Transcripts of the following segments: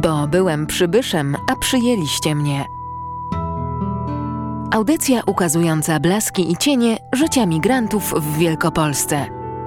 Bo byłem przybyszem, a przyjęliście mnie. Audycja ukazująca blaski i cienie życia migrantów w Wielkopolsce.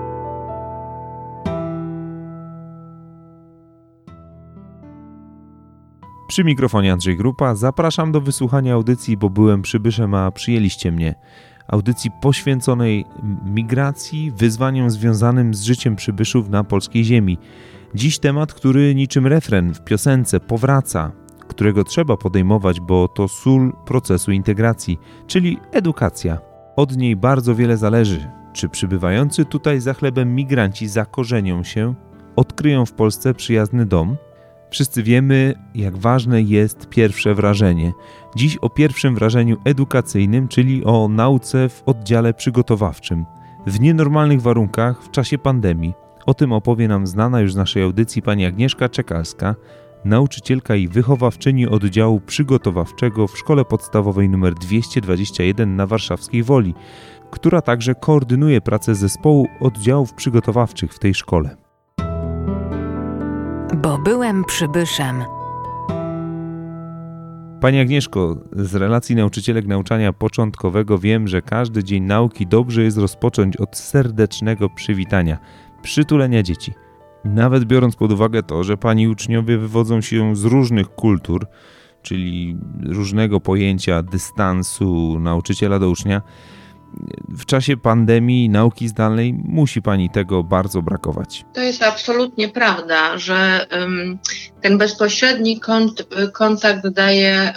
Przy mikrofonie Andrzej Grupa zapraszam do wysłuchania audycji Bo byłem przybyszem, a przyjęliście mnie. Audycji poświęconej migracji, wyzwaniom związanym z życiem przybyszów na polskiej ziemi. Dziś temat, który niczym refren w piosence powraca, którego trzeba podejmować, bo to sól procesu integracji, czyli edukacja. Od niej bardzo wiele zależy. Czy przybywający tutaj za chlebem migranci zakorzenią się, odkryją w Polsce przyjazny dom? Wszyscy wiemy, jak ważne jest pierwsze wrażenie. Dziś o pierwszym wrażeniu edukacyjnym, czyli o nauce w oddziale przygotowawczym. W nienormalnych warunkach, w czasie pandemii. O tym opowie nam znana już z naszej audycji pani Agnieszka Czekalska, nauczycielka i wychowawczyni oddziału przygotowawczego w Szkole Podstawowej nr 221 na Warszawskiej Woli, która także koordynuje pracę zespołu oddziałów przygotowawczych w tej szkole. Bo byłem przybyszem. Pani Agnieszko, z relacji nauczycielek nauczania początkowego wiem, że każdy dzień nauki dobrze jest rozpocząć od serdecznego przywitania, przytulenia dzieci. Nawet biorąc pod uwagę to, że pani uczniowie wywodzą się z różnych kultur, czyli różnego pojęcia dystansu nauczyciela do ucznia, w czasie pandemii nauki zdalnej musi pani tego bardzo brakować. To jest absolutnie prawda, że ten bezpośredni kontakt daje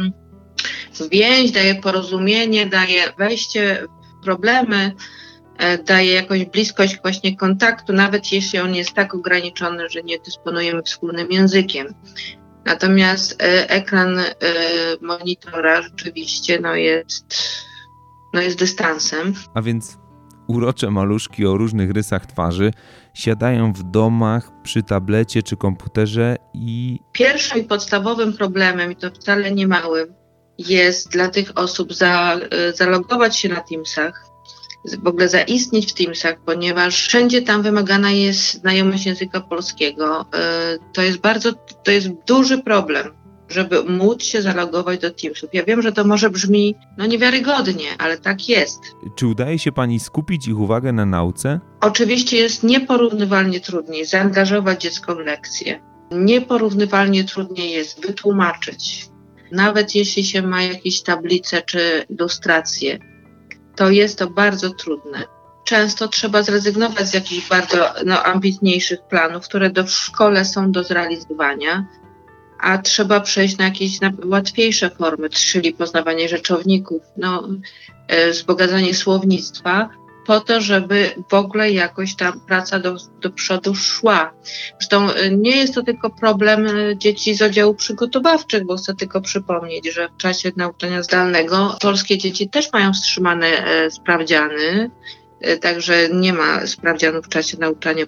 więź, daje porozumienie, daje wejście w problemy, daje jakąś bliskość właśnie kontaktu, nawet jeśli on jest tak ograniczony, że nie dysponujemy wspólnym językiem. Natomiast ekran monitora rzeczywiście jest dystansem. A więc urocze maluszki o różnych rysach twarzy siadają w domach przy tablecie czy komputerze i... Pierwszym i podstawowym problemem, i to wcale nie małym, jest dla tych osób zalogować się na Teamsach, w ogóle zaistnieć w Teamsach, ponieważ wszędzie tam wymagana jest znajomość języka polskiego. To jest duży problem, żeby móc się zalogować do Teamsów. Ja wiem, że to może brzmi niewiarygodnie, ale tak jest. Czy udaje się pani skupić ich uwagę na nauce? Oczywiście jest nieporównywalnie trudniej zaangażować dziecko w lekcję. Nieporównywalnie trudniej jest wytłumaczyć. Nawet jeśli się ma jakieś tablice czy ilustracje, to jest to bardzo trudne. Często trzeba zrezygnować z jakichś bardzo ambitniejszych planów, które w szkole są do zrealizowania, a trzeba przejść na jakieś łatwiejsze formy, czyli poznawanie rzeczowników, wzbogacanie słownictwa, po to, żeby w ogóle jakoś ta praca do przodu szła. Zresztą nie jest to tylko problem dzieci z oddziału przygotowawczych, bo chcę tylko przypomnieć, że w czasie nauczania zdalnego polskie dzieci też mają wstrzymane sprawdziany, także nie ma sprawdzianów w czasie nauczania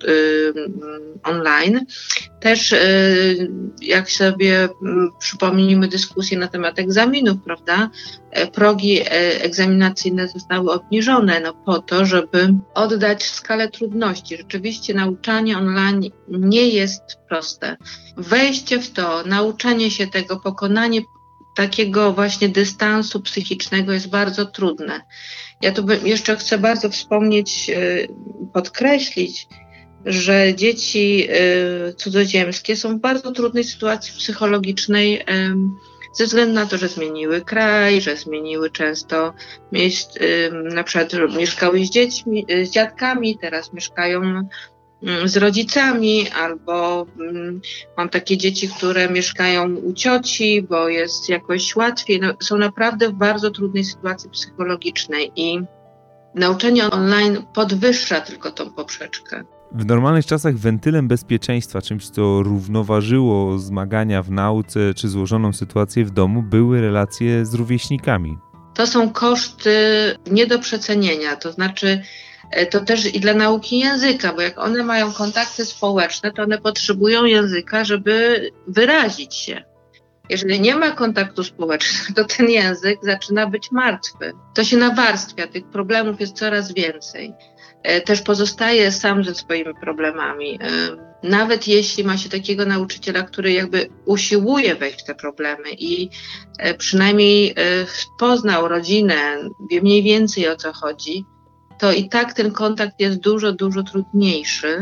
online. Też jak sobie przypomnimy dyskusję na temat egzaminów, prawda, progi egzaminacyjne zostały obniżone po to, żeby oddać skalę trudności. Rzeczywiście nauczanie online nie jest proste. Wejście w to, nauczenie się tego, pokonanie takiego właśnie dystansu psychicznego jest bardzo trudne. Ja tu jeszcze chcę bardzo wspomnieć, podkreślić, że dzieci cudzoziemskie są w bardzo trudnej sytuacji psychologicznej ze względu na to, że zmieniły kraj, że zmieniły często miejsce, na przykład mieszkały z dziećmi, z dziadkami, teraz mieszkają z rodzicami, albo mam takie dzieci, które mieszkają u cioci, bo jest jakoś łatwiej. Są naprawdę w bardzo trudnej sytuacji psychologicznej i nauczanie online podwyższa tylko tą poprzeczkę. W normalnych czasach wentylem bezpieczeństwa, czymś co równoważyło zmagania w nauce czy złożoną sytuację w domu, były relacje z rówieśnikami. To są koszty nie do przecenienia, to znaczy to też i dla nauki języka, bo jak one mają kontakty społeczne, to one potrzebują języka, żeby wyrazić się. Jeżeli nie ma kontaktu społecznego, to ten język zaczyna być martwy. To się nawarstwia, tych problemów jest coraz więcej. też pozostaje sam ze swoimi problemami. Nawet jeśli ma się takiego nauczyciela, który jakby usiłuje wejść w te problemy i przynajmniej poznał rodzinę, wie mniej więcej o co chodzi, to i tak ten kontakt jest dużo, dużo trudniejszy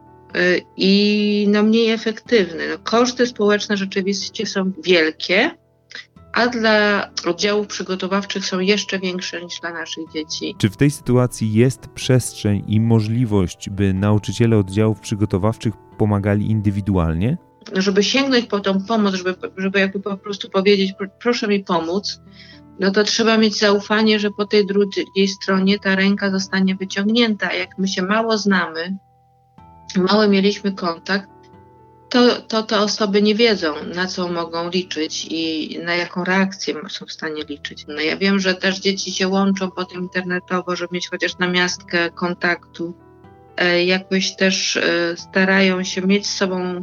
i mniej efektywny. Koszty społeczne rzeczywiście są wielkie, a dla oddziałów przygotowawczych są jeszcze większe niż dla naszych dzieci. Czy w tej sytuacji jest przestrzeń i możliwość, by nauczyciele oddziałów przygotowawczych pomagali indywidualnie? Żeby sięgnąć po tą pomoc, żeby jakby po prostu powiedzieć, proszę mi pomóc, to trzeba mieć zaufanie, że po tej drugiej stronie ta ręka zostanie wyciągnięta. Jak my się mało znamy, mało mieliśmy kontakt, to te osoby nie wiedzą, na co mogą liczyć i na jaką reakcję są w stanie liczyć. Ja wiem, że też dzieci się łączą potem internetowo, żeby mieć chociaż namiastkę kontaktu. Jakoś też starają się mieć z sobą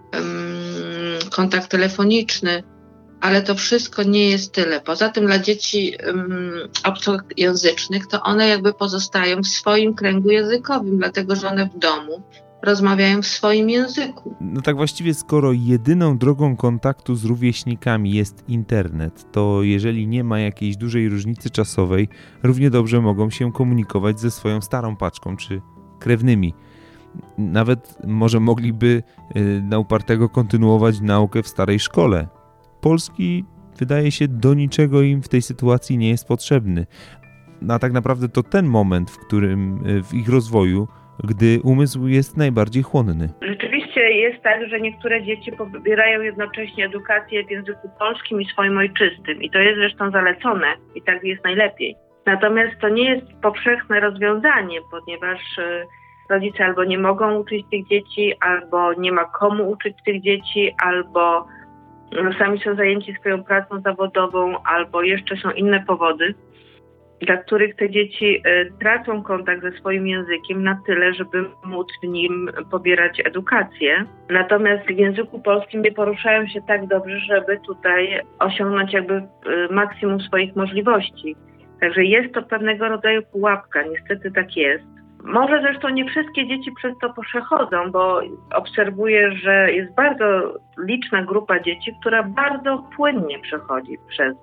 kontakt telefoniczny, ale to wszystko nie jest tyle. Poza tym dla dzieci obcojęzycznych to one jakby pozostają w swoim kręgu językowym, dlatego że one w domu rozmawiają w swoim języku. Tak właściwie skoro jedyną drogą kontaktu z rówieśnikami jest internet, to jeżeli nie ma jakiejś dużej różnicy czasowej, równie dobrze mogą się komunikować ze swoją starą paczką czy krewnymi. Nawet może mogliby na upartego kontynuować naukę w starej szkole. Polski, wydaje się, do niczego im w tej sytuacji nie jest potrzebny. A tak naprawdę to ten moment, w którym w ich rozwoju, gdy umysł jest najbardziej chłonny. Rzeczywiście jest tak, że niektóre dzieci pobierają jednocześnie edukację w języku polskim i swoim ojczystym. I to jest zresztą zalecone i tak jest najlepiej. Natomiast to nie jest powszechne rozwiązanie, ponieważ rodzice albo nie mogą uczyć tych dzieci, albo nie ma komu uczyć tych dzieci, albo sami są zajęci swoją pracą zawodową, albo jeszcze są inne powody, dla których te dzieci tracą kontakt ze swoim językiem na tyle, żeby móc w nim pobierać edukację. Natomiast w języku polskim nie poruszają się tak dobrze, żeby tutaj osiągnąć jakby maksimum swoich możliwości. Także jest to pewnego rodzaju pułapka, niestety tak jest. Może zresztą nie wszystkie dzieci przez to przechodzą, bo obserwuję, że jest bardzo liczna grupa dzieci, która bardzo płynnie przechodzi przez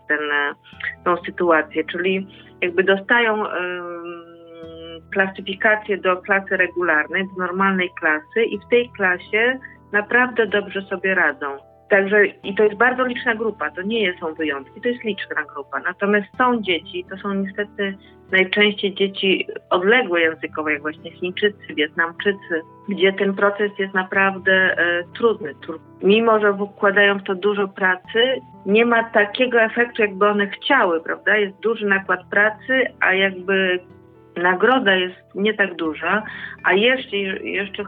tą sytuację, czyli jakby dostają klasyfikację do klasy regularnej, do normalnej klasy i w tej klasie naprawdę dobrze sobie radzą. Także i to jest bardzo liczna grupa, to nie są wyjątki, to jest liczna grupa. Natomiast są dzieci, to są niestety najczęściej dzieci odległe językowo, jak właśnie Chińczycy, Wietnamczycy, gdzie ten proces jest naprawdę trudny. Mimo że wkładają w to dużo pracy, nie ma takiego efektu, jakby one chciały, prawda? Jest duży nakład pracy, a jakby nagroda jest nie tak duża, a jeszcze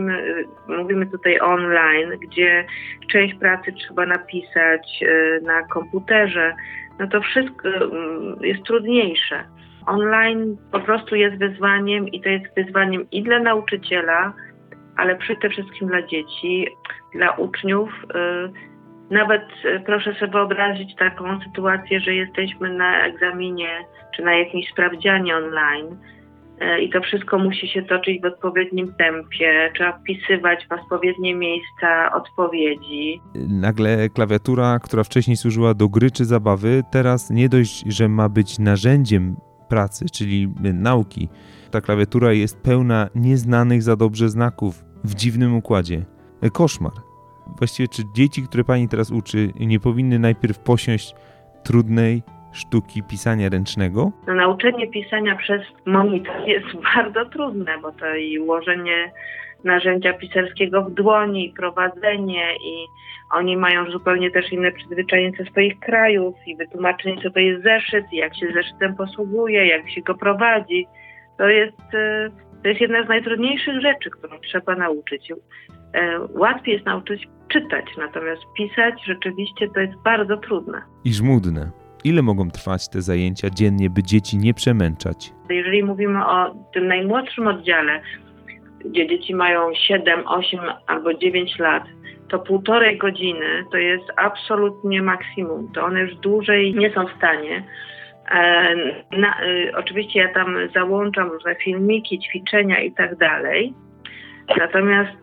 mówimy tutaj online, gdzie część pracy trzeba napisać na komputerze, no to wszystko jest trudniejsze. Online po prostu jest wyzwaniem i to jest wyzwaniem i dla nauczyciela, ale przede wszystkim dla dzieci, dla uczniów. Nawet proszę sobie wyobrazić taką sytuację, że jesteśmy na egzaminie czy na jakimś sprawdzianie online i to wszystko musi się toczyć w odpowiednim tempie, trzeba wpisywać w odpowiednie miejsca odpowiedzi. Nagle klawiatura, która wcześniej służyła do gry czy zabawy, teraz nie dość, że ma być narzędziem pracy, czyli nauki. Ta klawiatura jest pełna nieznanych za dobrze znaków w dziwnym układzie. Koszmar. Właściwie czy dzieci, które pani teraz uczy, nie powinny najpierw posiąść trudnej sztuki pisania ręcznego? Nauczenie pisania przez monitor jest bardzo trudne, bo to i ułożenie narzędzia pisarskiego w dłoni, i prowadzenie, i oni mają zupełnie też inne przyzwyczajenia ze swoich krajów i wytłumaczenie, co to jest zeszyt, i jak się zeszytem posługuje, jak się go prowadzi. To jest jedna z najtrudniejszych rzeczy, którą trzeba nauczyć. Łatwiej jest nauczyć czytać, natomiast pisać rzeczywiście to jest bardzo trudne. I żmudne. Ile mogą trwać te zajęcia dziennie, by dzieci nie przemęczać? Jeżeli mówimy o tym najmłodszym oddziale, gdzie dzieci mają 7, 8 albo 9 lat, to 1,5 godziny to jest absolutnie maksimum. To one już dłużej nie są w stanie. Oczywiście ja tam załączam różne filmiki, ćwiczenia i tak dalej. Natomiast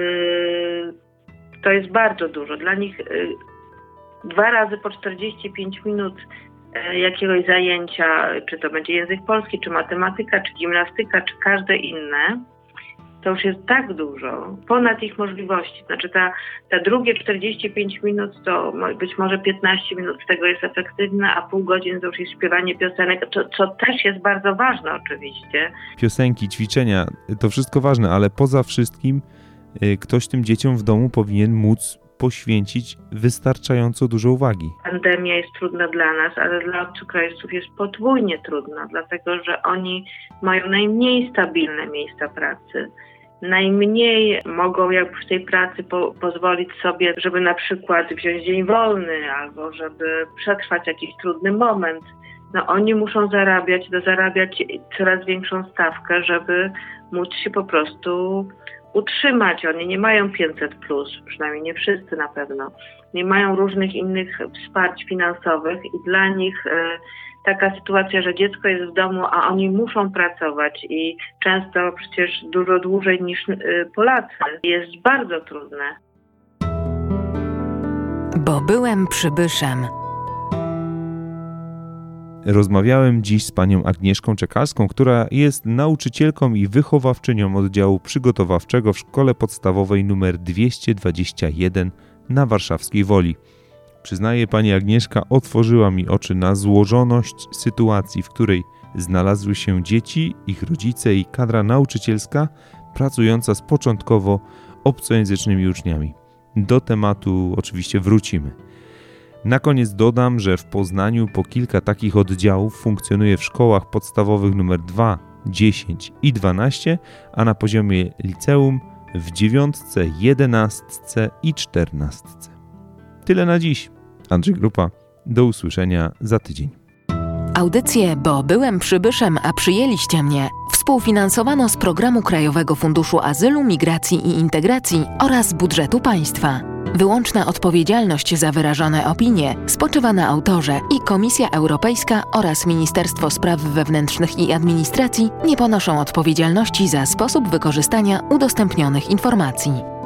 to jest bardzo dużo. Dla nich 2 razy po 45 minut jakiegoś zajęcia, czy to będzie język polski, czy matematyka, czy gimnastyka, czy każde inne, to już jest tak dużo, ponad ich możliwości. Znaczy te drugie 45 minut to być może 15 minut z tego jest efektywne, a pół godziny to już jest śpiewanie piosenek, co też jest bardzo ważne oczywiście. Piosenki, ćwiczenia, to wszystko ważne, ale poza wszystkim ktoś tym dzieciom w domu powinien móc poświęcić wystarczająco dużo uwagi. Pandemia jest trudna dla nas, ale dla obcokrajowców jest podwójnie trudna, dlatego że oni mają najmniej stabilne miejsca pracy. Najmniej mogą jakby w tej pracy pozwolić sobie, żeby na przykład wziąć dzień wolny albo żeby przetrwać jakiś trudny moment. Oni muszą zarabiać coraz większą stawkę, żeby móc się po prostu utrzymać. Oni nie mają 500+, przynajmniej nie wszyscy na pewno. Nie mają różnych innych wsparć finansowych i dla nich taka sytuacja, że dziecko jest w domu, a oni muszą pracować i często przecież dużo dłużej niż Polacy, jest bardzo trudne. Bo byłem przybyszem. Rozmawiałem dziś z panią Agnieszką Czekalską, która jest nauczycielką i wychowawczynią oddziału przygotowawczego w szkole podstawowej nr 221 na Warszawskiej Woli. Przyznaję, pani Agnieszka otworzyła mi oczy na złożoność sytuacji, w której znalazły się dzieci, ich rodzice i kadra nauczycielska pracująca z początkowo obcojęzycznymi uczniami. Do tematu oczywiście wrócimy. Na koniec dodam, że w Poznaniu po kilka takich oddziałów funkcjonuje w szkołach podstawowych nr 2, 10 i 12, a na poziomie liceum w 9, 11 i 14. Tyle na dziś. Andrzej Grupa. Do usłyszenia za tydzień. Audycję Bo byłem przybyszem, a przyjęliście mnie współfinansowano z Programu Krajowego Funduszu Azylu, Migracji i Integracji oraz budżetu państwa. Wyłączna odpowiedzialność za wyrażone opinie spoczywa na autorze i Komisja Europejska oraz Ministerstwo Spraw Wewnętrznych i Administracji nie ponoszą odpowiedzialności za sposób wykorzystania udostępnionych informacji.